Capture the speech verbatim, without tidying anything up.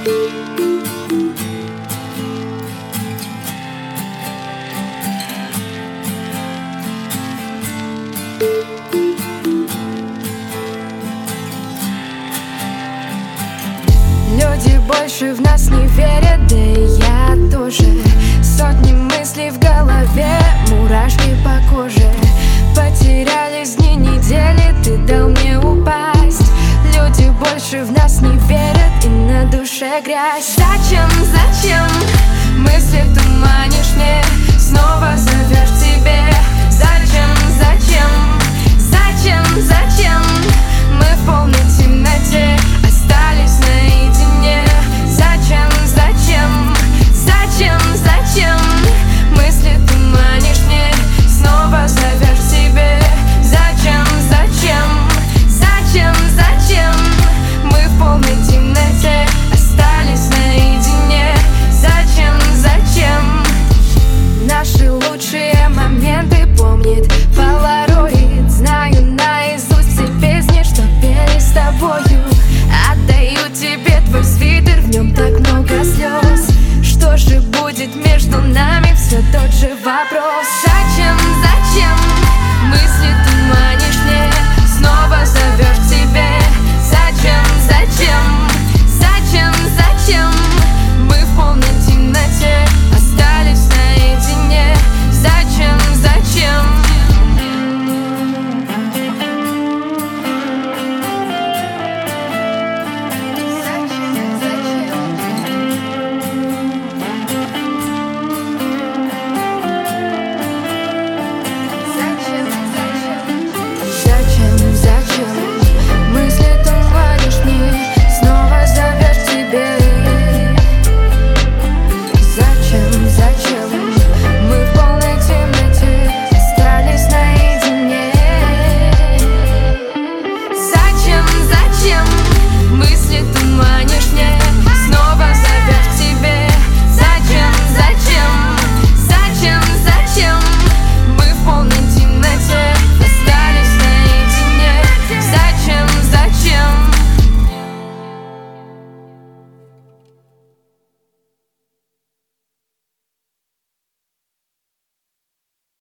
Люди больше в нас не верят, да и я тоже. Сотни мыслей в голове, мурашки по коже. Потерялись дни, недели, ты дал мне упасть. Люди больше в нас не верят, и на душе грязь. Зачем, зачем мысли туманишь мне? Снова зовешь к себе. Зачем, зачем, зачем, зачем мы в полной темноте остались наедине? Зачем, зачем, зачем, зачем мысли туманишь мне? Снова зовешь к себе. Зачем, зачем, зачем, зачем мы в полной темноте остались наедине? Зачем, зачем? Наши лучшие моменты помнит полароид. Знаю наизусть все песни, что пели с тобою. Отдаю тебе твой свитер, в нем так много слез.